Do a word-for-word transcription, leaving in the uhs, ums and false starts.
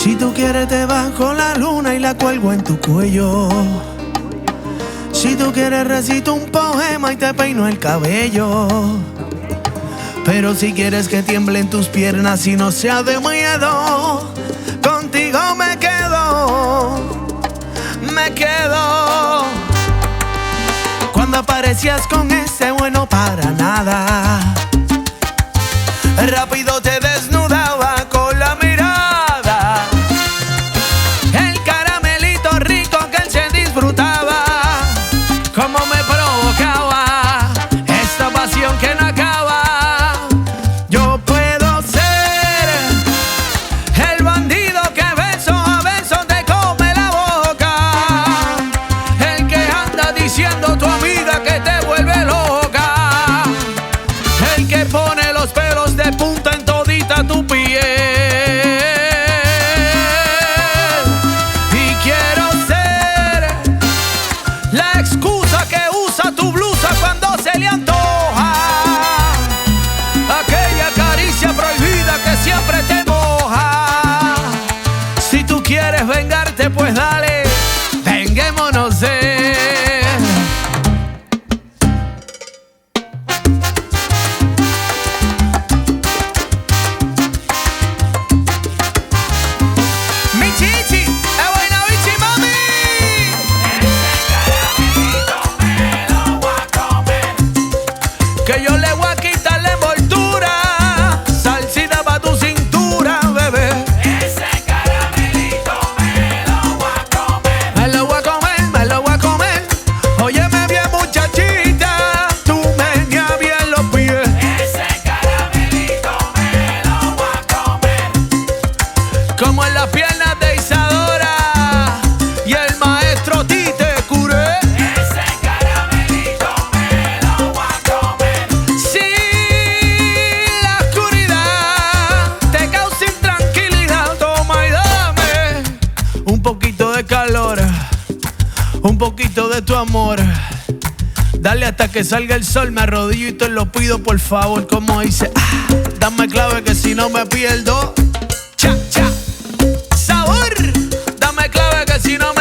Si tú quieres te bajo la luna y la cuelgo en tu cuello. Si tú quieres recito un poema y te peino el cabello. Pero si quieres que tiemblen tus piernas y no sea de miedo, contigo me quedo, me quedo. Cuando aparecías con ese bueno para nada, rápido te desnudaba con la mirada. El caramelito rico que él se disfrutaba, como me provocaba esta pasión que no acaba. Yo puedo ser el bandido que beso a beso te come la boca, el que anda diciendo tu amiga que te vuelve loca, el que pone los pelos de punta en todita tu piel. Y quiero ser la excusa que usa tu blusa cuando se le antoja, aquella caricia prohibida que siempre te moja. Si tú quieres vengarte, pues dale, venguémonos. eh. Mi chichi, es buena bichi, mami. Que yo le voy a quitar la envoltura, salsita pa' tu cintura, bebé. Ese caramelito me lo voy a comer. Me lo voy a comer, me lo voy a comer. Óyeme bien, muchachita, tú meneas bien los pies. Ese caramelito me lo voy a comer. Como en las piernas de Isadora y el maestro Tite Curé. Ese caramelito me lo voy a comer. Si la oscuridad te causa intranquilidad, toma y dame un poquito de calor, un poquito de tu amor. Dale hasta que salga el sol, me arrodillo y te lo pido por favor. Como dice, ah, dame clave que si no me pierdo. Cha, cha, sabor, dame clave que si no me